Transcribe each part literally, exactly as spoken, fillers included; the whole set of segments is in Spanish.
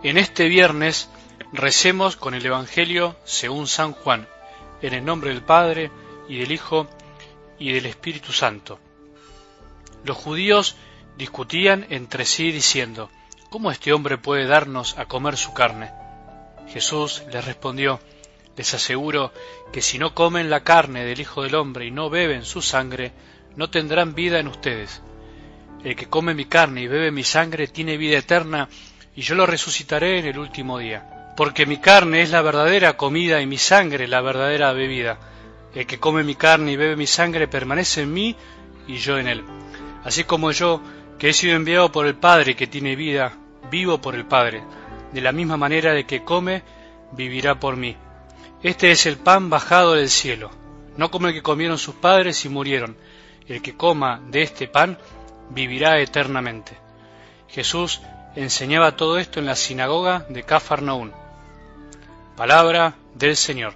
En este viernes recemos con el Evangelio según San Juan, en el nombre del Padre, y del Hijo, y del Espíritu Santo. Los judíos discutían entre sí diciendo: ¿cómo este hombre puede darnos a comer su carne? Jesús les respondió: les aseguro que si no comen la carne del Hijo del Hombre y no beben su sangre, no tendrán vida en ustedes. El que come mi carne y bebe mi sangre tiene vida eterna, y yo lo resucitaré en el último día. Porque mi carne es la verdadera comida y mi sangre la verdadera bebida. El que come mi carne y bebe mi sangre permanece en mí y yo en él. Así como yo, que he sido enviado por el Padre que tiene vida, vivo por el Padre. De la misma manera de que come, vivirá por mí. Este es el pan bajado del cielo, no como el que comieron sus padres y murieron. El que coma de este pan vivirá eternamente. Jesús enseñaba todo esto en la sinagoga de Cafarnaún. Palabra del Señor.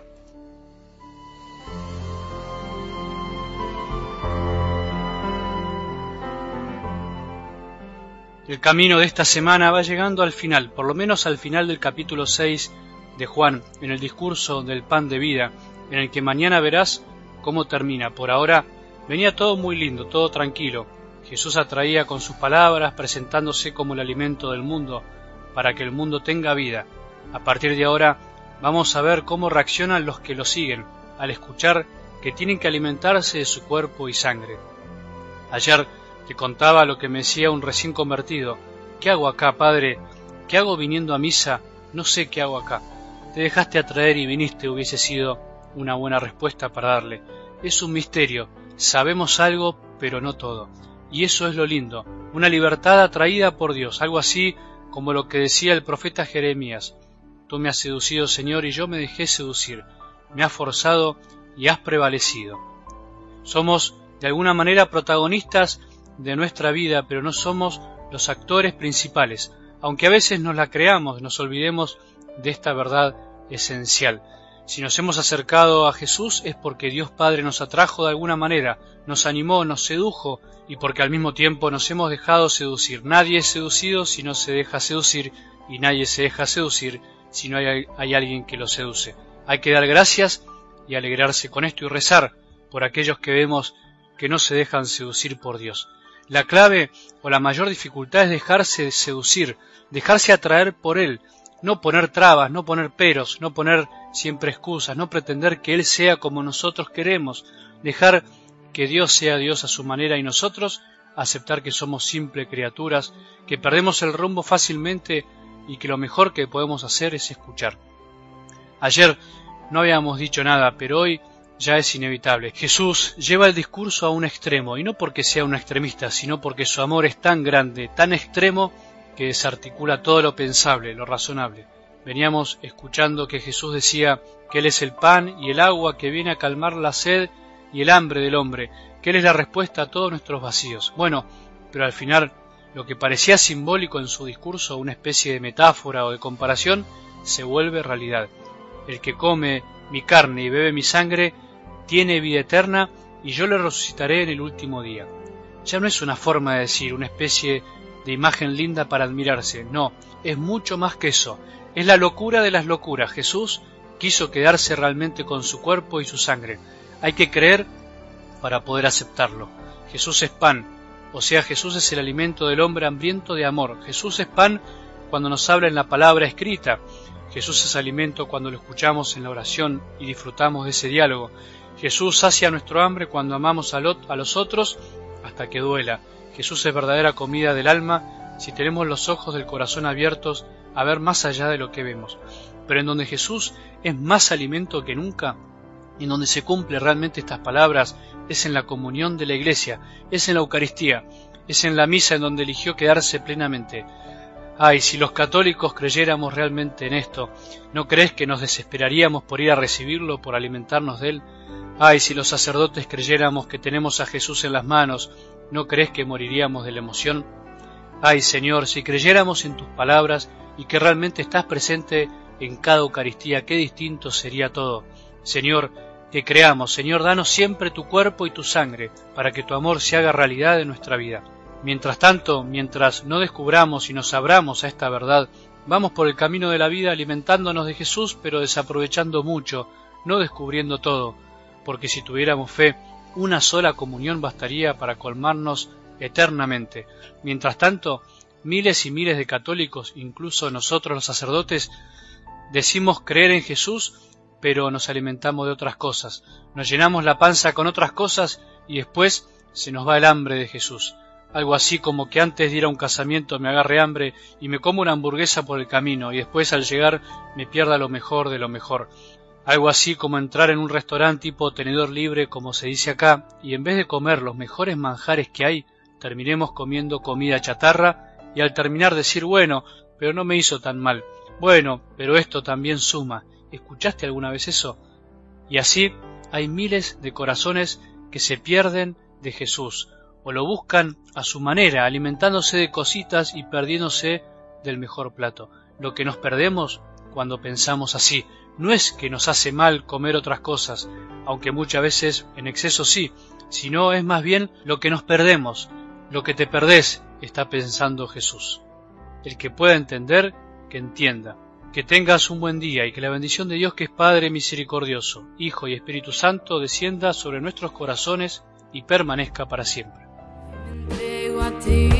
El camino de esta semana va llegando al final, por lo menos al final del capítulo seis de Juan, en el discurso del pan de vida, en el que mañana verás cómo termina. Por ahora venía todo muy lindo, todo tranquilo. Jesús atraía con sus palabras, presentándose como el alimento del mundo, para que el mundo tenga vida. A partir de ahora vamos a ver cómo reaccionan los que lo siguen, al escuchar que tienen que alimentarse de su cuerpo y sangre. Ayer te contaba lo que me decía un recién convertido: ¿qué hago acá, Padre? ¿Qué hago viniendo a misa? No sé qué hago acá. Te dejaste atraer y viniste, hubiese sido una buena respuesta para darle. Es un misterio, sabemos algo, pero no todo. Y eso es lo lindo, una libertad atraída por Dios, algo así como lo que decía el profeta Jeremías: tú me has seducido, Señor, y yo me dejé seducir, me has forzado y has prevalecido. Somos de alguna manera protagonistas de nuestra vida, pero no somos los actores principales, aunque a veces nos la creamos, nos olvidemos de esta verdad esencial. Si nos hemos acercado a Jesús es porque Dios Padre nos atrajo de alguna manera, nos animó, nos sedujo, y porque al mismo tiempo nos hemos dejado seducir. Nadie es seducido si no se deja seducir, y nadie se deja seducir si no hay, hay alguien que lo seduce. Hay que dar gracias y alegrarse con esto y rezar por aquellos que vemos que no se dejan seducir por Dios. La clave o la mayor dificultad es dejarse seducir, dejarse atraer por Él, no poner trabas, no poner peros, no poner siempre excusas, no pretender que Él sea como nosotros queremos, dejar que Dios sea Dios a su manera y nosotros aceptar que somos simples criaturas, que perdemos el rumbo fácilmente y que lo mejor que podemos hacer es escuchar. Ayer no habíamos dicho nada, pero hoy ya es inevitable. Jesús lleva el discurso a un extremo, y no porque sea un extremista, sino porque su amor es tan grande, tan extremo, que desarticula todo lo pensable, lo razonable. Veníamos escuchando que Jesús decía que Él es el pan y el agua que viene a calmar la sed y el hambre del hombre, que Él es la respuesta a todos nuestros vacíos. Bueno, pero al final, lo que parecía simbólico en su discurso, una especie de metáfora o de comparación, se vuelve realidad. El que come mi carne y bebe mi sangre tiene vida eterna, y yo le resucitaré en el último día. Ya no es una forma de decir, una especie de imagen linda para admirarse. No, es mucho más que eso. Es la locura de las locuras. Jesús quiso quedarse realmente con su cuerpo y su sangre. Hay que creer para poder aceptarlo. Jesús es pan, o sea, Jesús es el alimento del hombre hambriento de amor. Jesús es pan cuando nos habla en la palabra escrita. Jesús es alimento cuando lo escuchamos en la oración y disfrutamos de ese diálogo. Jesús sacia nuestro hambre cuando amamos a los otros hasta que duela. Jesús es verdadera comida del alma si tenemos los ojos del corazón abiertos a ver más allá de lo que vemos. Pero en donde Jesús es más alimento que nunca, en donde se cumple realmente estas palabras, es en la comunión de la Iglesia, es en la Eucaristía, es en la misa en donde eligió quedarse plenamente. Ay, si los católicos creyéramos realmente en esto, ¿no crees que nos desesperaríamos por ir a recibirlo, por alimentarnos de Él? Ay, si los sacerdotes creyéramos que tenemos a Jesús en las manos, ¿no crees que moriríamos de la emoción? Ay, Señor, si creyéramos en tus palabras y que realmente estás presente en cada Eucaristía, qué distinto sería todo. Señor, que creamos, Señor, danos siempre tu cuerpo y tu sangre, para que tu amor se haga realidad en nuestra vida. Mientras tanto, mientras no descubramos y nos abramos a esta verdad, Vamos por el camino de la vida alimentándonos de Jesús, pero desaprovechando mucho, no descubriendo todo, porque si tuviéramos fe, una sola comunión bastaría para colmarnos eternamente. Mientras tanto, miles y miles de católicos, incluso nosotros los sacerdotes, decimos creer en Jesús, pero nos alimentamos de otras cosas, nos llenamos la panza con otras cosas y después se nos va el hambre de Jesús. Algo así como que antes de ir a un casamiento me agarre hambre y me como una hamburguesa por el camino y después al llegar me pierda lo mejor de lo mejor. Algo así como entrar en un restaurante tipo tenedor libre, como se dice acá, y en vez de comer los mejores manjares que hay, terminemos comiendo comida chatarra y al terminar decir, bueno, pero no me hizo tan mal. Bueno, pero esto también suma. ¿Escuchaste alguna vez eso? Y así hay miles de corazones que se pierden de Jesús, o lo buscan a su manera, alimentándose de cositas y perdiéndose del mejor plato. Lo que nos perdemos cuando pensamos así, no es que nos hace mal comer otras cosas, aunque muchas veces en exceso sí, sino es más bien lo que nos perdemos, lo que te perdés, está pensando Jesús. El que pueda entender, que entienda. Que tengas un buen día y que la bendición de Dios, que es Padre misericordioso, Hijo y Espíritu Santo, descienda sobre nuestros corazones y permanezca para siempre.